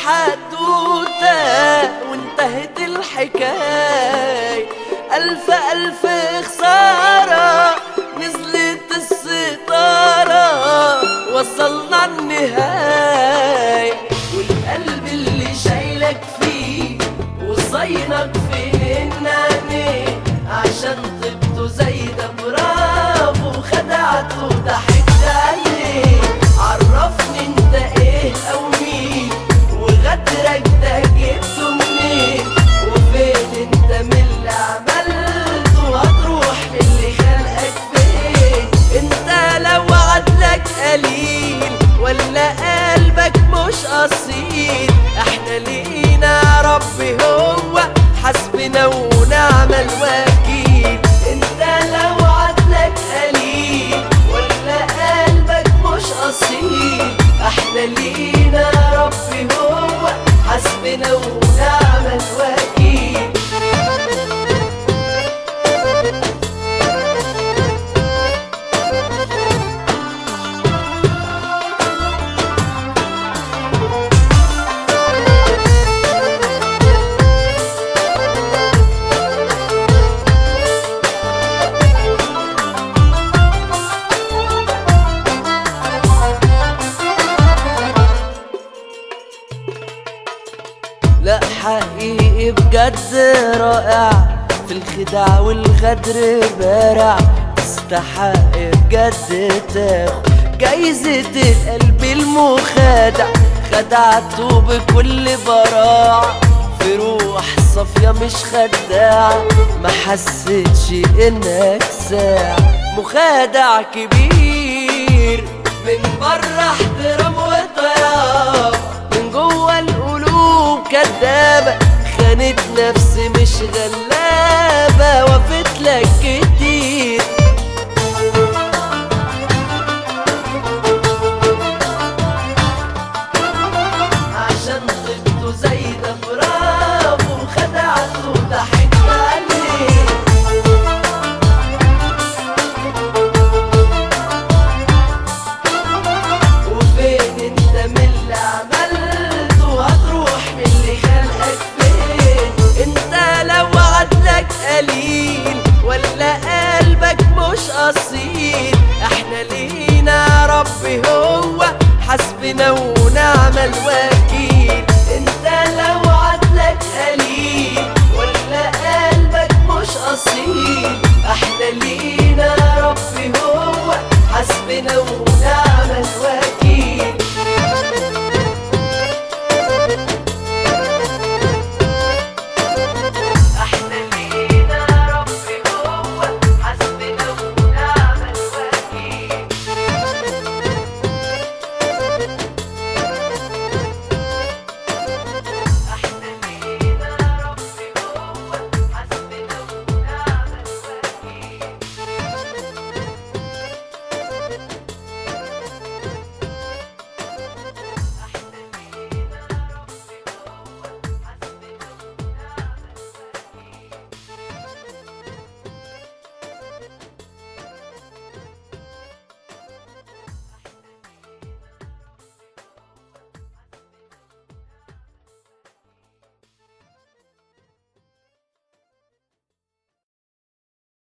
حدوتة وانتهت الحكاية. ألف ألف خسارة نزلت الستارة وصلنا النهاية. والقلب اللي شايلك فيه وصينك فين عينيه عشان طبته زي ده برافو خدعته ضحكت عليه. عرفني انت ايه او مين وغدرك ده جبته منين وفين انت من اللي عملته هتروح للي خلقك فين. انت لو عدلك قليل ولا قلبك مش اصيل احنا لينا ربي هو حسبنا ونعم الوكيل. انت لو عدلك قليل ولا قلبك مش اصيل احنا لينا ربي هو حسبنا ونعم الوكيل. لا حقيقي بجد رائع في الخداع والغدر بارع تستحق بجد تاخد جايزة القلب المخادع. خدعته بكل براعة في روح صافية مش خداعة ما حسيتش انك ساعة. مخادع كبير من بره احترام وطياب من جوه القلوب كدابة خانت نفسي مش غلابة وفت لك كتير. عشان طبته زي ده برافو خدعته ضحكت عليه. وفين انت من اللي عملته هتروح من اللي خلقك فين. انت لو عدلك قليل ولا قلبك مش اصيل احنا لينا ربي هو حسبنا ونعم الوكيل.